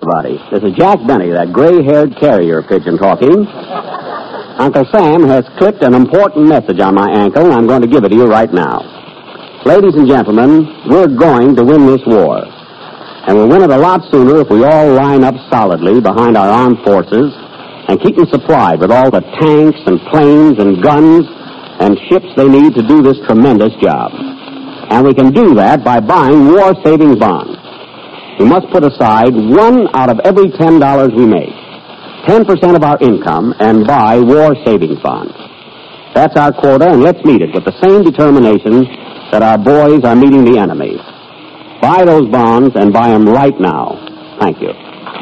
everybody. This is Jack Benny, that gray-haired carrier pigeon talking. Uncle Sam has clipped an important message on my ankle, and I'm going to give it to you right now. Ladies and gentlemen, we're going to win this war. And we'll win it a lot sooner if we all line up solidly behind our armed forces and keep them supplied with all the tanks and planes and guns and ships they need to do this tremendous job. And we can do that by buying war savings bonds. We must put aside $1 out of every $10 we make, 10% of our income, and buy war savings bonds. That's our quota, and let's meet it with the same determination that our boys are meeting the enemy. Buy those bonds and buy them right now. Thank you.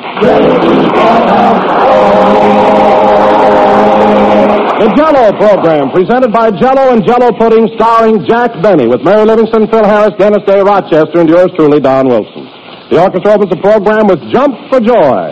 The Jell-O program, presented by Jell-O and Jell-O Pudding, starring Jack Benny, with Mary Livingston, Phil Harris, Dennis Day, Rochester, and yours truly, Don Wilson. The orchestra opens the program with Jump for Joy.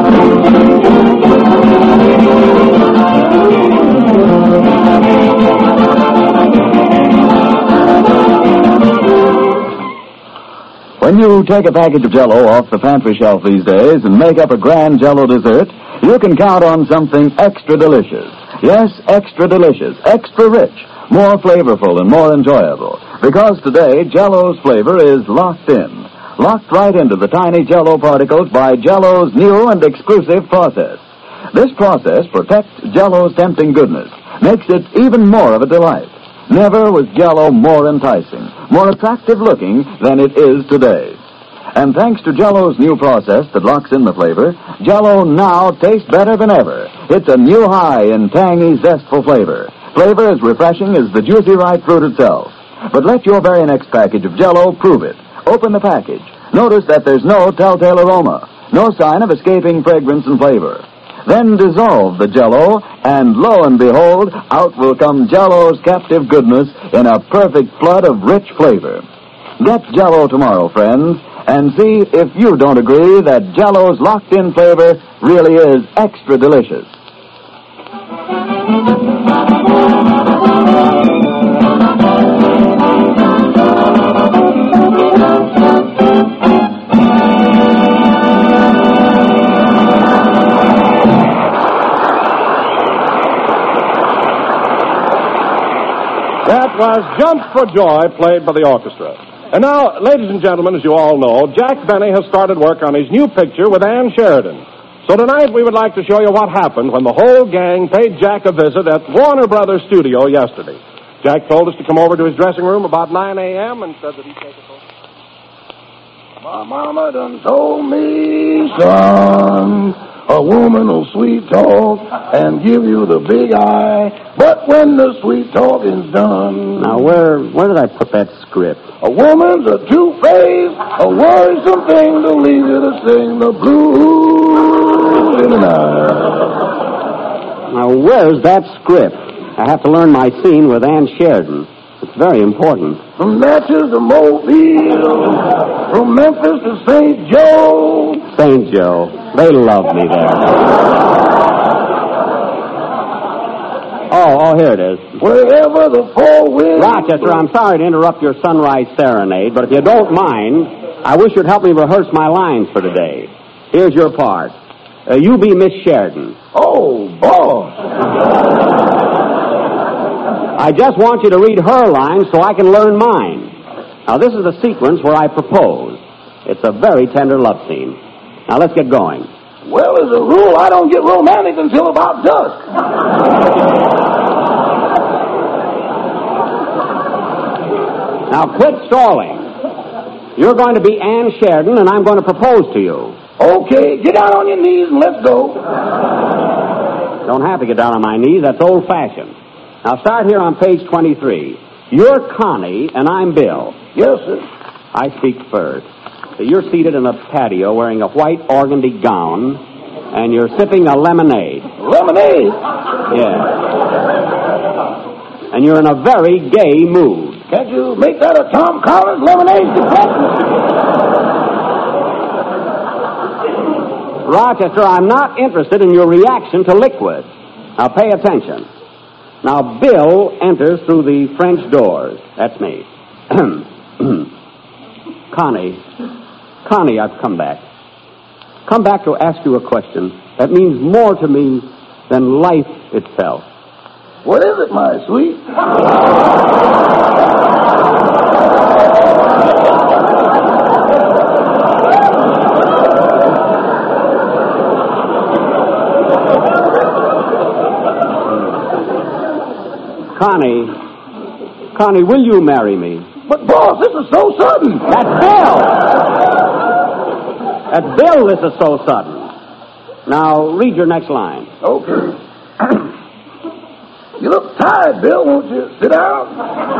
When you take a package of Jell-O off the pantry shelf these days and make up a grand Jell-O dessert, you can count on something extra delicious. Yes, extra delicious, extra rich, more flavorful and more enjoyable. Because today, Jell-O's flavor is locked in. Locked right into the tiny Jell-O particles by Jell-O's new and exclusive process. This process protects Jell-O's tempting goodness, makes it even more of a delight. Never was Jell-O more enticing, more attractive looking than it is today. And thanks to Jell-O's new process that locks in the flavor, Jell-O now tastes better than ever. It's a new high in tangy, zestful flavor. Flavor as refreshing as the juicy ripe fruit itself. But let your very next package of Jell-O prove it. Open the package. Notice that there's no telltale aroma, no sign of escaping fragrance and flavor. Then dissolve the Jell-O, and lo and behold, out will come Jell-O's captive goodness in a perfect flood of rich flavor. Get Jell-O tomorrow, friends, and see if you don't agree that Jell-O's locked-in flavor really is extra delicious. That was Jump for Joy, played by the orchestra. And now, ladies and gentlemen, as you all know, Jack Benny has started work on his new picture with Ann Sheridan. So tonight we would like to show you what happened when the whole gang paid Jack a visit at Warner Brothers Studio yesterday. Jack told us to come over to his dressing room about 9 a.m. and said that he'd take us over. My mama done told me, son, a woman will sweet talk and give you the big eye, but when the sweet talking's done... Now, where did I put that script? A woman's a two-faced, a worrisome thing to leave you to sing the blues in the night. Now, where's that script? I have to learn my scene with Ann Sheridan. It's very important. From Natchez to Mobile, from Memphis to St. Joe. St. Joe. They love me there. Oh, here it is. Wherever the four winds... Rochester, I'm sorry to interrupt your sunrise serenade, but if you don't mind, I wish you'd help me rehearse my lines for today. Here's your part. You be Miss Sheridan. Oh, boss. I just want you to read her lines so I can learn mine. Now, this is the sequence where I propose. It's a very tender love scene. Now, let's get going. Well, as a rule, I don't get romantic until about dusk. Now, quit stalling. You're going to be Ann Sheridan, and I'm going to propose to you. Okay, get down on your knees and let's go. Don't have to get down on my knees. That's old-fashioned. Now, start here on page 23. You're Connie, and I'm Bill. Yes, sir. I speak first. You're seated in a patio wearing a white organdy gown, and you're sipping a lemonade. Lemonade? Yeah. And you're in a very gay mood. Can't you make that a Tom Collins lemonade department? Rochester, I'm not interested in your reaction to liquid. Now, pay attention. Now, Bill enters through the French doors. That's me. Connie, I've come back. come back to ask you a question that means more to me than life itself. What is it, my sweet? Connie, will you marry me? But, boss, this is so sudden. That's Bill, this is so sudden. Now, read your next line. Okay. You look tired, Bill. Won't you sit down?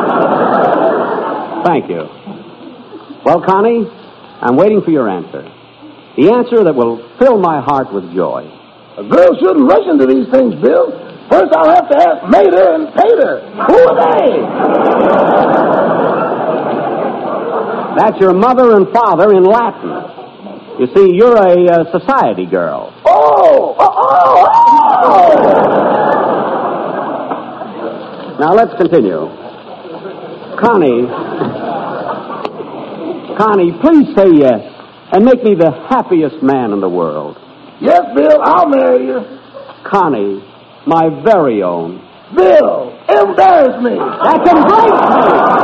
Thank you. Well, Connie, I'm waiting for your answer. The answer that will fill my heart with joy. A girl shouldn't rush into these things, Bill. First, I'll have to ask Mater and Pater. Who are they? That's your mother and father in Latin. You see, you're a society girl. Oh! Now, let's continue. Connie, please say yes and make me the happiest man in the world. Yes, Bill, I'll marry you. Connie, my very own. Bill, embarrass me. That's embrace me.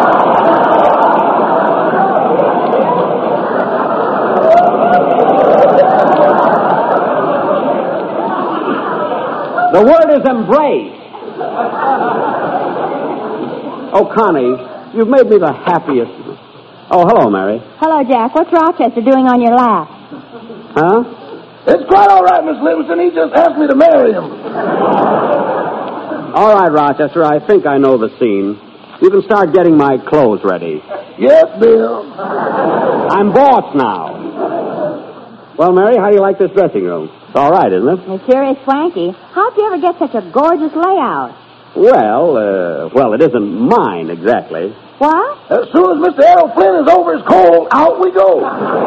The word is embrace. Oh, Connie, you've made me the happiest. Oh, hello, Mary. Hello, Jack. What's Rochester doing on your lap? Huh? It's quite all right, Miss Livingston. He just asked me to marry him. All right, Rochester, I think I know the scene. You can start getting my clothes ready. Yes, Bill. I'm boss now. Well, Mary, how do you like this dressing room? It's all right, isn't it? It sure is swanky. How'd you ever get such a gorgeous layout? Well, it isn't mine exactly. What? As soon as Mr. Errol Flynn is over his coal, out we go.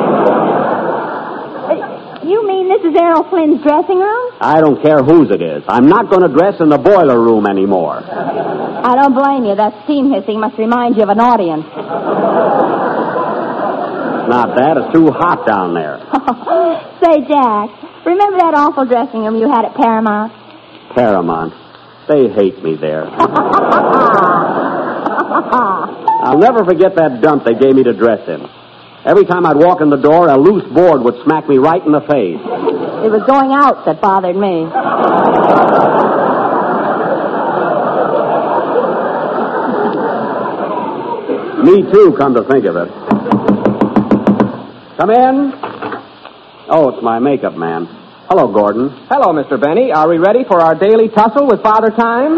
You mean this is Errol Flynn's dressing room? I don't care whose it is. I'm not going to dress in the boiler room anymore. I don't blame you. That steam hissing must remind you of an audience. Not that. It's too hot down there. Say, Jack, remember that awful dressing room you had at Paramount? Paramount. They hate me there. I'll never forget that dump they gave me to dress in. Every time I'd walk in the door, a loose board would smack me right in the face. It was going out that bothered me. Me too, come to think of it. Come in. Oh, it's my makeup man. Hello, Gordon. Hello, Mr. Benny. Are we ready for our daily tussle with Father Time?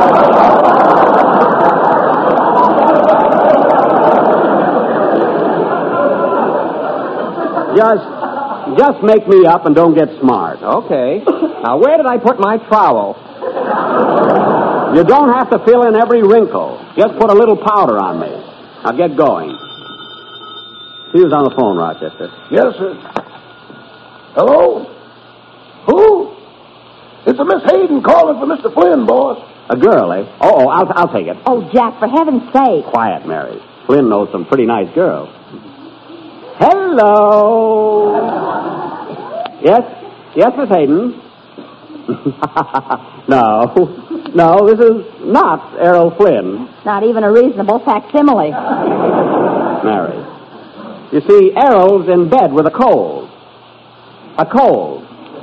Just make me up and don't get smart. Okay. Now, where did I put my trowel? You don't have to fill in every wrinkle. Just put a little powder on me. Now get going. He was on the phone, Rochester. Yes, sir. Hello? Who? It's a Miss Hayden calling for Mr. Flynn, boss. A girl, eh? Oh, I'll take it. Oh, Jack, for heaven's sake. Quiet, Mary. Flynn knows some pretty nice girls. Hello. Yes, Miss Hayden. No, this is not Errol Flynn. Not even a reasonable facsimile. Mary. You see, Errol's in bed with a cold. A cold.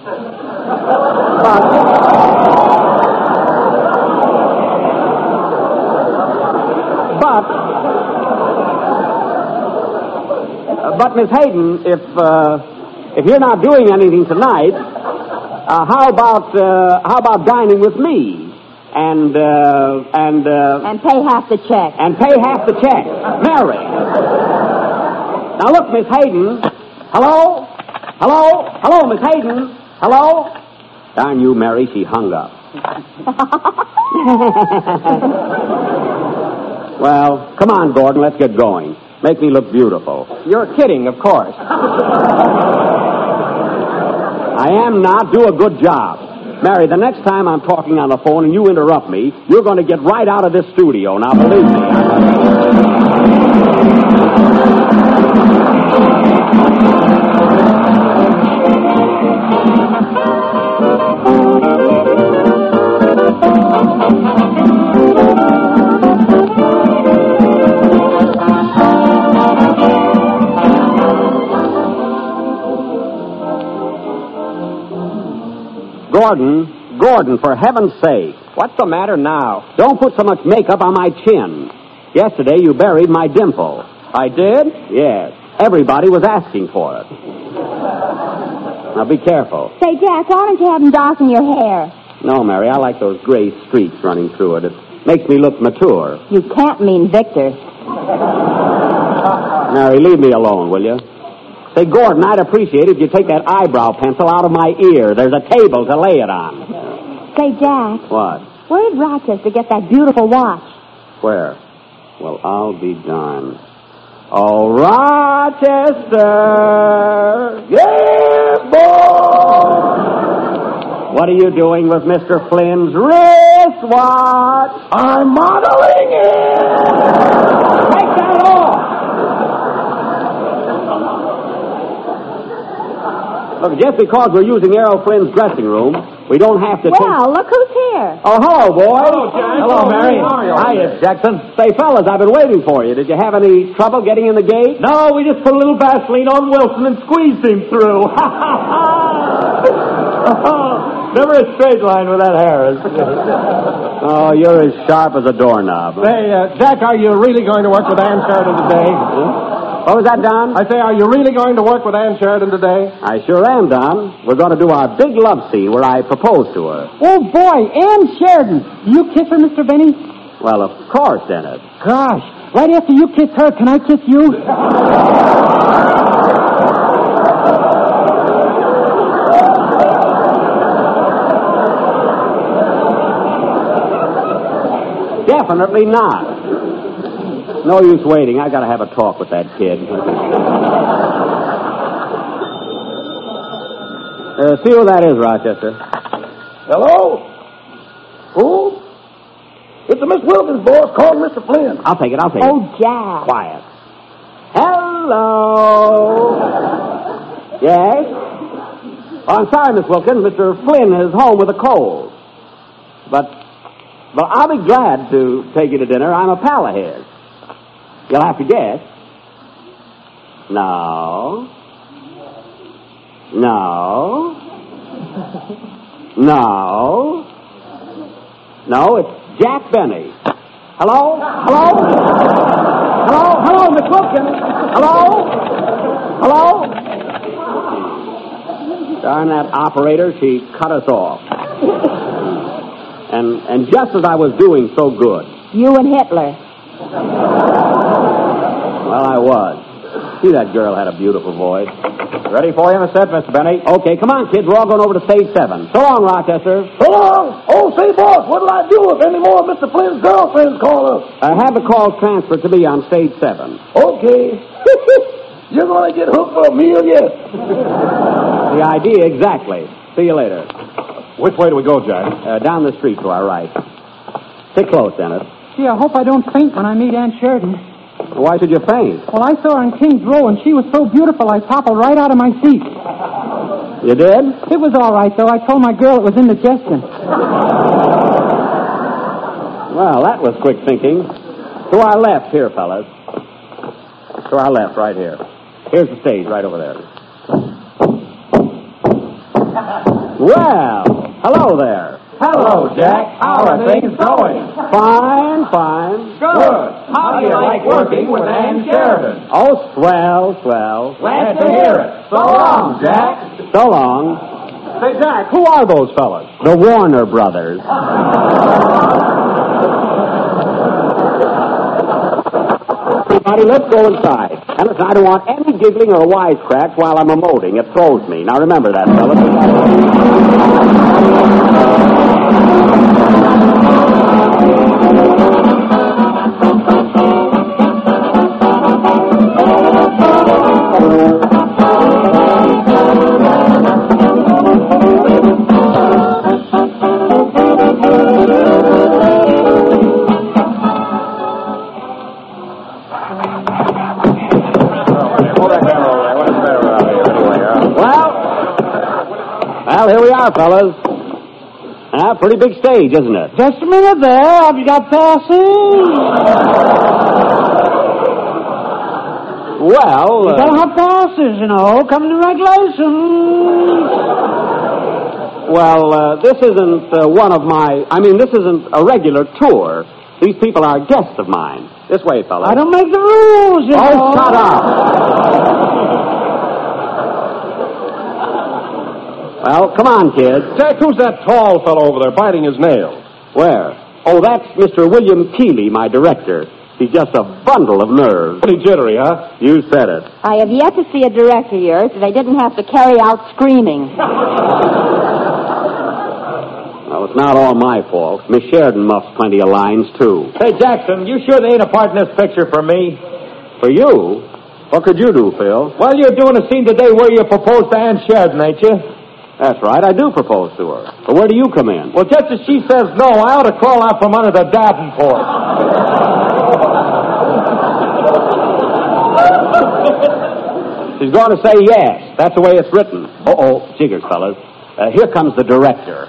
But Miss Hayden, if you're not doing anything tonight, how about dining with me and pay half the check. And pay half the check, Mary. Now look, Miss Hayden. Hello, Miss Hayden. Hello. Darn you, Mary. She hung up. Well, come on, Gordon. Let's get going. Make me look beautiful. You're kidding, of course. I am not. Do a good job. Mary, the next time I'm talking on the phone and you interrupt me, you're going to get right out of this studio. Now, believe me. Gordon, for heaven's sake. What's the matter now? Don't put so much makeup on my chin. Yesterday you buried my dimple. I did? Yes. Everybody was asking for it. Now be careful. Say, Jack, why don't you have him darken your hair? No, Mary, I like those gray streaks running through it. It makes me look mature. You can't mean Victor. Mary, leave me alone, will you? Say, Gordon, I'd appreciate it if you take that eyebrow pencil out of my ear. There's a table to lay it on. Say, Jack. What? Where did Rochester get that beautiful watch? Where? Well, I'll be darned. Oh, Rochester! Yes, boy! What are you doing with Mr. Flynn's wristwatch? I'm modeling it! Take that off! Look, just because we're using Errol Flynn's dressing room, we don't have to Well, look who's here. Oh, hello, boy. Hello, Jack. Hello, Mary. Hiya, Jackson. Say, fellas, I've been waiting for you. Did you have any trouble getting in the gate? No, we just put a little Vaseline on Wilson and squeezed him through. Never a straight line with that Harris. Oh, you're as sharp as a doorknob. Say, Jack, are you really going to work with Ann Sheridan today? What was that, Don? I say, are you really going to work with Ann Sheridan today? I sure am, Don. We're going to do our big love scene where I propose to her. Oh, boy, Ann Sheridan. You kiss her, Mr. Benny? Well, of course, Dennis. Gosh, right after you kiss her, can I kiss you? Definitely not. No use waiting. I got to have a talk with that kid. See who that is, Rochester. Hello? Who? It's a Miss Wilkins, boss. Call Mr. Flynn. I'll take it. Oh, Jack. Quiet. Hello. Yes? Oh, I'm sorry, Miss Wilkins. Mr. Flynn is home with a cold. But I'll be glad to take you to dinner. I'm a pal of his. You'll have to guess. No. No, it's Jack Benny. Hello, Miss Wilkins. Hello. Darn that operator, she cut us off. And just as I was doing so good. You and Hitler. Well, I was. See, that girl had a beautiful voice. Ready for you in a set, Mr. Benny? Okay, come on, kids. We're all going over to stage 7. So long, Rochester. So long. Oh, say, boss, what'll I do if any more of Mr. Flynn's girlfriends call us? Have the call transferred to me on stage 7. Okay. You're going to get hooked for a meal yet. The idea, exactly. See you later. Which way do we go, Jack? Down the street to our right. Stick close, Dennis. Gee, I hope I don't faint when I meet Ann Sheridan. Why should you faint? Well, I saw her in King's Row, and she was so beautiful I toppled right out of my seat. You did? It was all right, though. I told my girl it was indigestion. Well, that was quick thinking. To our left here, fellas. To our left, right here. Here's the stage, right over there. Well, hello there. Hello, Jack. How are things going? Fine. Good. How do you like working with Ann Sheridan? Oh, swell. Glad to hear it. So long, Jack. So long. Say, Jack, who are those fellas? The Warner Brothers. Everybody, let's go inside. And listen, I don't want any giggling or wisecracks while I'm emoting. It throws me. Now remember that, fellas. Well, here we are, fellas. Pretty big stage, isn't it? Just a minute there. Have you got passes? Well, You gotta have passes, you know. Come to regulations. Well, this isn't this isn't a regular tour. These people are guests of mine. This way, fellas. I don't make the rules, you know. Shut up. Well, come on, kids. Jack, who's that tall fellow over there biting his nails? Where? Oh, that's Mr. William Keeley, my director. He's just a bundle of nerves. Pretty jittery, huh? You said it. I have yet to see a director here so they didn't have to carry out screaming. Well, it's not all my fault. Miss Sheridan muffs plenty of lines, too. Say, Jackson, you sure there ain't a part in this picture for me? For you? What could you do, Phil? Well, you're doing a scene today where you proposed to Ann Sheridan, ain't you? That's right, I do propose to her. But where do you come in? Well, just as she says no, I ought to crawl out from under the Davenport. She's going to say yes. That's the way it's written. Uh-oh, jiggers, fellas. Here comes the director.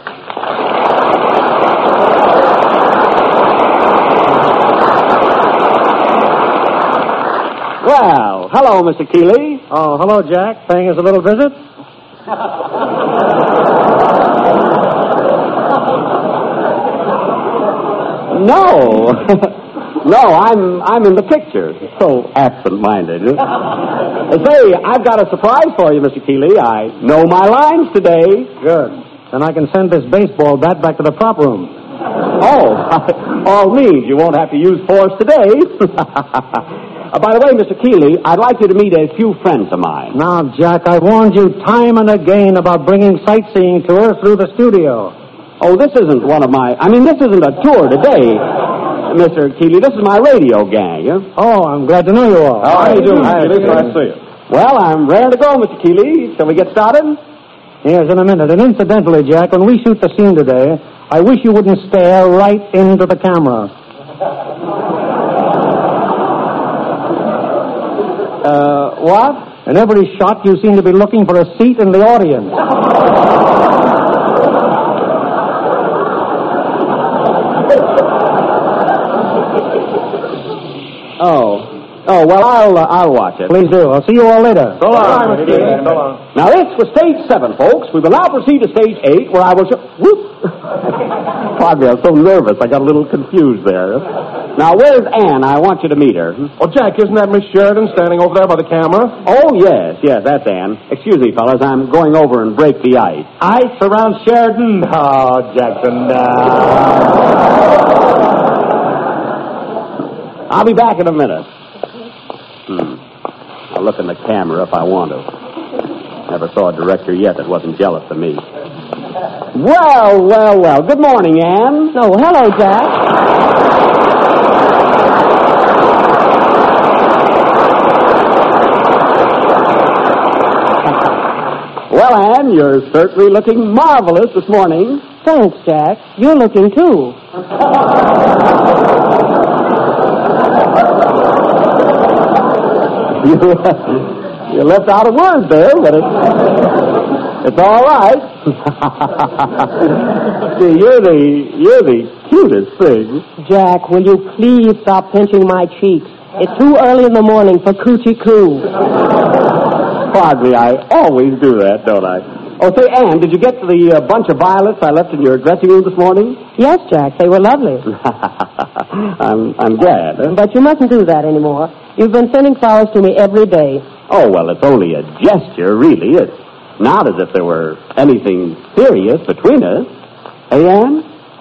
Well, hello, Mr. Keeley. Oh, hello, Jack. Paying us a little visit? No. No, I'm in the picture. So absent-minded. Say, I've got a surprise for you, Mr. Keeley. I know my lines today. Good. Then I can send this baseball bat back to the prop room. Oh, all means you won't have to use force today. By the way, Mr. Keeley, I'd like you to meet a few friends of mine. Now, Jack, I warned you time and again about bringing sightseeing tours through the studio. Oh, this isn't this isn't a tour today, Mr. Keeley. This is my radio gang. Huh? Oh, I'm glad to know you all. How do you do, Mr. Keeley? Nice to see you. Well, I'm raring to go, Mr. Keeley. Shall we get started? Yes, in a minute. And incidentally, Jack, when we shoot the scene today, I wish you wouldn't stare right into the camera. What? In every shot, you seem to be looking for a seat in the audience. Oh, well, I'll watch it. Please do. I'll see you all later. So long, Mr. Keeley. So long. Now, this was stage 7, folks. We will now proceed to stage 8, where I will show... Whoop! Pardon me, I'm so nervous. I got a little confused there. Now, where's Ann? I want you to meet her. Oh, Jack, isn't that Miss Sheridan standing over there by the camera? Oh, yes, that's Ann. Excuse me, fellas. I'm going over and break the ice. Ice around Sheridan? Oh, Jackson, I'll be back in a minute. I'll look in the camera if I want to. Never saw a director yet that wasn't jealous of me. Well. Good morning, Ann. Oh, hello, Jack. Well, Ann, you're certainly looking marvelous this morning. Thanks, Jack. You're looking, too. You left out a word there, but it's all right. See, you're the cutest thing. Jack, will you please stop pinching my cheeks? It's too early in the morning for coochie coo. Pardon me, I always do that, don't I? Oh, say, Ann, did you get to the bunch of violets I left in your dressing room this morning? Yes, Jack, they were lovely. I'm glad. Huh? But you mustn't do that anymore. You've been sending flowers to me every day. Oh, well, it's only a gesture, really. It's not as if there were anything serious between us. Hey, Ann?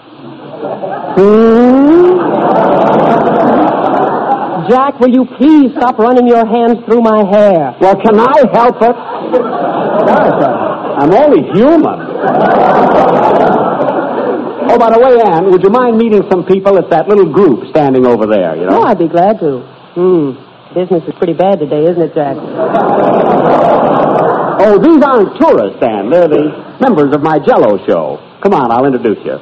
Jack, will you please stop running your hands through my hair? Well, can I help it? I'm only human. Oh, by the way, Ann, would you mind meeting some people? It's that little group standing over there, you know? Oh, I'd be glad to. Business is pretty bad today, isn't it, Jack? Oh, these aren't tourists, Ann. They're the members of my Jell-O show. Come on, I'll introduce you.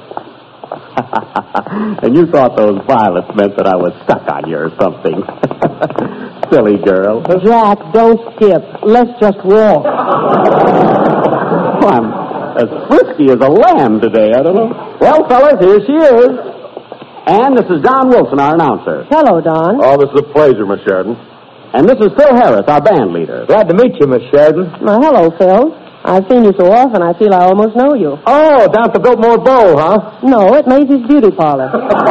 And you thought those violets meant that I was stuck on you or something. Silly girl. Jack, don't skip. Let's just walk. Oh, I'm as frisky as a lamb today, I don't know. Well, fellas, here she is. And this is Don Wilson, our announcer. Hello, Don. Oh, this is a pleasure, Miss Sheridan. And this is Phil Harris, our band leader. Glad to meet you, Miss Sheridan. Well, hello, Phil. I've seen you so often, I feel I almost know you. Oh, down at the Biltmore Bowl, huh? No, at Maisie's Beauty Parlor.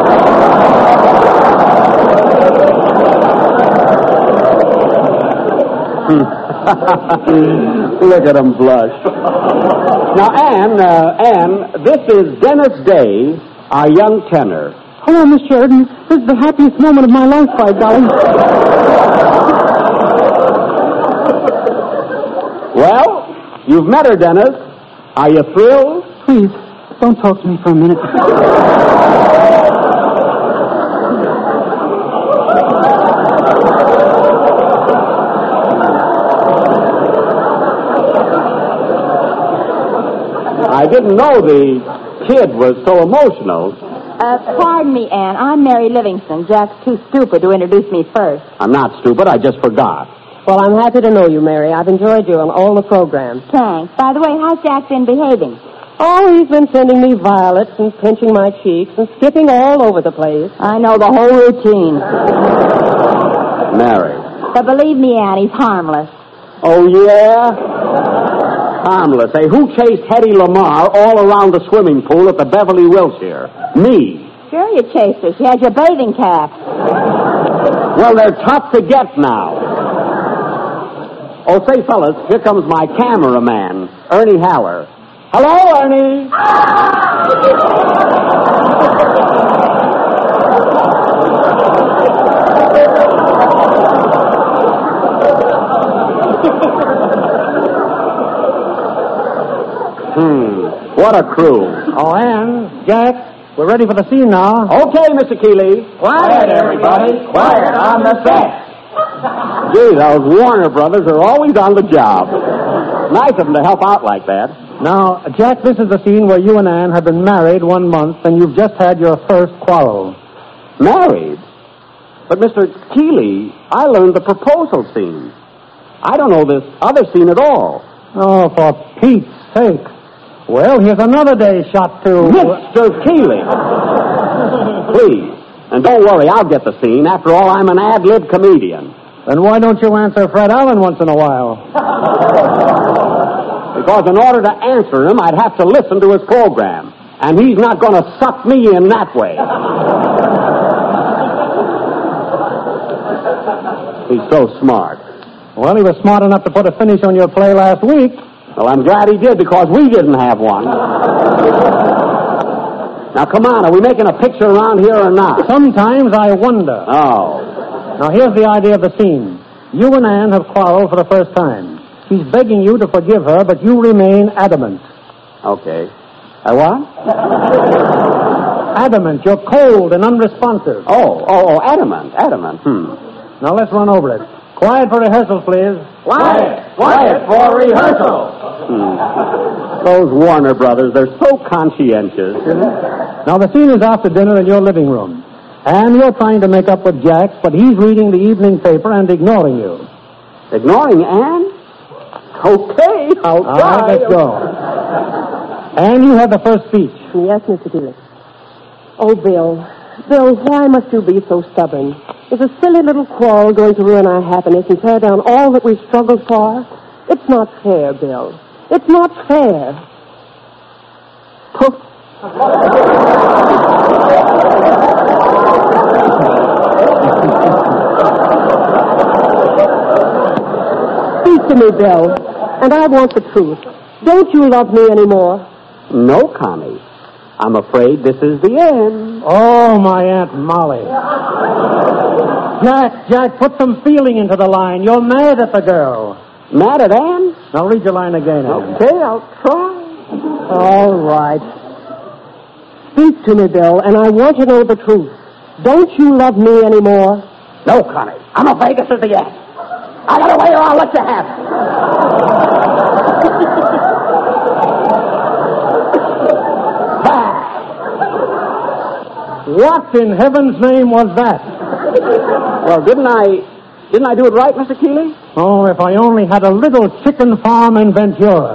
Look at him blush. Now, Anne, this is Dennis Day, our young tenor. Hello, Miss Sheridan. This is the happiest moment of my life, by golly. Well, you've met her, Dennis. Are you thrilled? Please, don't talk to me for a minute. I didn't know the kid was so emotional. Pardon me, Anne. I'm Mary Livingston. Jack's too stupid to introduce me first. I'm not stupid. I just forgot. Well, I'm happy to know you, Mary. I've enjoyed you on all the programs. Thanks. By the way, how's Jack been behaving? Oh, he's been sending me violets and pinching my cheeks and skipping all over the place. I know the whole routine. Mary. But believe me, Anne, he's harmless. Oh, yeah? Harmless. Hey, who chased Hedy Lamarr all around the swimming pool at the Beverly Wilshire? Me. Sure you chased her. She had your bathing cap. Well, they're tough to get now. Oh, say, fellas, here comes my cameraman, Ernie Haller. Hello, Ernie. What a crew. Oh, Anne, Jack, we're ready for the scene now. Okay, Mr. Keeley. Quiet, everybody. Quiet on the set. Gee, those Warner brothers are always on the job. Nice of them to help out like that. Now, Jack, this is the scene where you and Anne have been married 1 month and you've just had your first quarrel. Married? But, Mr. Keeley, I learned the proposal scene. I don't know this other scene at all. Oh, for Pete's sake. Well, here's another day shot to... Mr. Keeley! Please. And don't worry, I'll get the scene. After all, I'm an ad-lib comedian. Then why don't you answer Fred Allen once in a while? Because in order to answer him, I'd have to listen to his program. And he's not going to suck me in that way. He's so smart. Well, he was smart enough to put a finish on your play last week. Well, I'm glad he did, because we didn't have one. Now, come on, are we making a picture around here or not? Sometimes I wonder. Oh. Now, here's the idea of the scene. You and Anne have quarreled for the first time. She's begging you to forgive her, but you remain adamant. Okay. What? Adamant. You're cold and unresponsive. Oh, adamant. Now, let's run over it. Quiet for rehearsal, please. Quiet for rehearsal. Those Warner brothers, they're so conscientious. Now, the scene is after dinner in your living room. And you're trying to make up with Jack, but he's reading the evening paper and ignoring you. Ignoring Anne? Okay, I'll try. All right, let's go. And you have the first speech. Yes, Mr. Keeley. Oh, Bill, why must you be so stubborn? Is a silly little quarrel going to ruin our happiness and tear down all that we've struggled for? It's not fair, Bill. It's not fair. Poof. Speak to me, Bill, and I want the truth. Don't you love me anymore? No, Connie. I'm afraid this is the end. Oh, my Aunt Molly. Jack, put some feeling into the line. You're mad at the girl. Mad at Anne? Now read your line again, Anne. Okay, I'll try. All right. Speak to me, Bill, and I want to know the truth. Don't you love me anymore? No, Connie. I'm afraid this is the end. I got away or I'll let you have it. What in heaven's name was that? Well, didn't I do it right, Mr. Keeley? Oh, if I only had a little chicken farm in Ventura.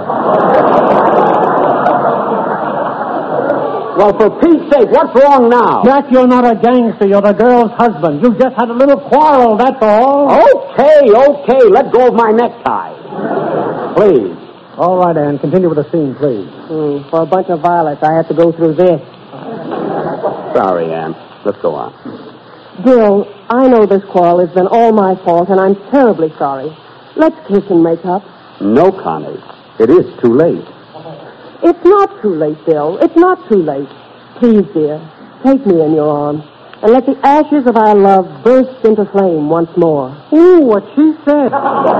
Well, for Pete's sake, what's wrong now? Jack, you're not a gangster. You're the girl's husband. You just had a little quarrel, that's all. Okay. Let go of my necktie. Please. All right, Ann, continue with the scene, please. For a bunch of violets, I have to go through this. Sorry, Ann. Let's go on. Bill, I know this quarrel has been all my fault, and I'm terribly sorry. Let's kiss and make up. No, Connie. It is too late. It's not too late, Bill. It's not too late. Please, dear, take me in your arms and let the ashes of our love burst into flame once more. Ooh, what she said.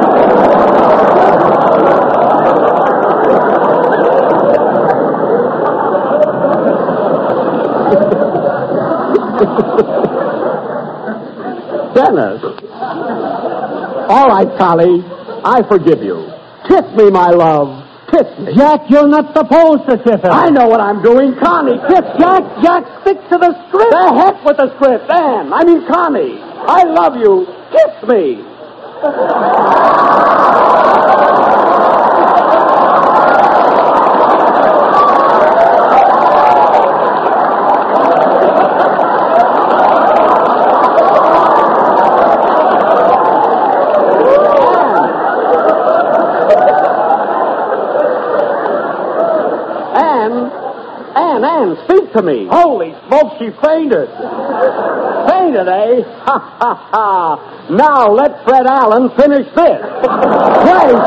Dennis. All right, Connie. I forgive you. Kiss me, my love. Kiss me. Jack, you're not supposed to kiss her. I know what I'm doing. Connie, kiss Jack, stick to the script. The heck with the script. Ann, I mean Connie. I love you. Kiss me. Ann, speak to me. Holy smoke, she fainted. Fainted, eh? Ha, ha, ha. Now let Fred Allen finish this. Great.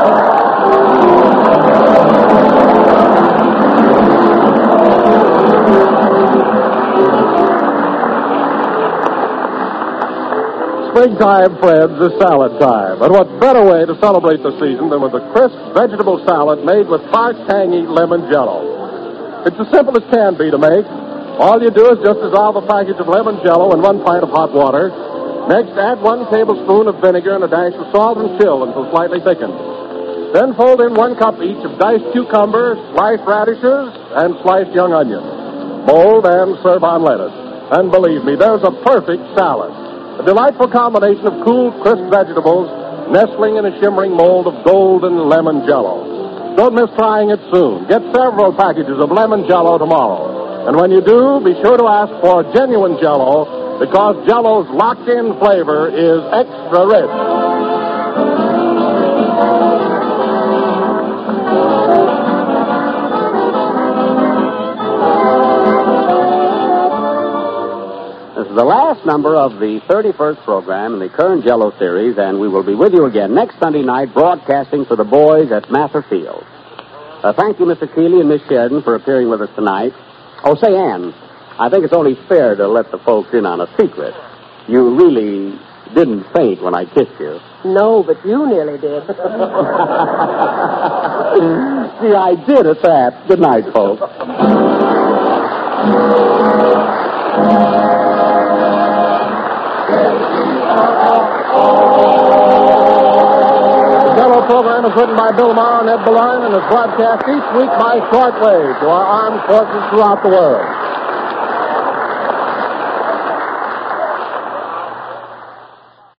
Springtime, friends, is salad time. And what better way to celebrate the season than with a crisp vegetable salad made with tart, tangy lemon Jell-O. It's as simple as can be to make. All you do is just dissolve a package of lemon Jell-O in 1 pint of hot water. Next, add 1 tablespoon of vinegar and a dash of salt and chill until slightly thickened. Then fold in 1 cup each of diced cucumber, sliced radishes, and sliced young onion. Mold and serve on lettuce. And believe me, there's a perfect salad. A delightful combination of cool, crisp vegetables nestling in a shimmering mold of golden lemon Jell-O. Don't miss trying it soon. Get several packages of lemon Jell-O tomorrow. And when you do, be sure to ask for genuine Jell-O, because Jell-O's locked-in flavor is extra rich. This is the last number of the 31st program in the current Jell-O series, and we will be with you again next Sunday night broadcasting for the boys at Mather Field. Thank you, Mr. Keeley and Miss Sheridan, for appearing with us tonight. Oh, say, Ann, I think it's only fair to let the folks in on a secret. You really didn't faint when I kissed you. No, but you nearly did. See, I did at that. Good night, folks. The Jell-O program is written by Bill Maher and Ed Beline and is broadcast each week by shortwave to our armed forces throughout the world.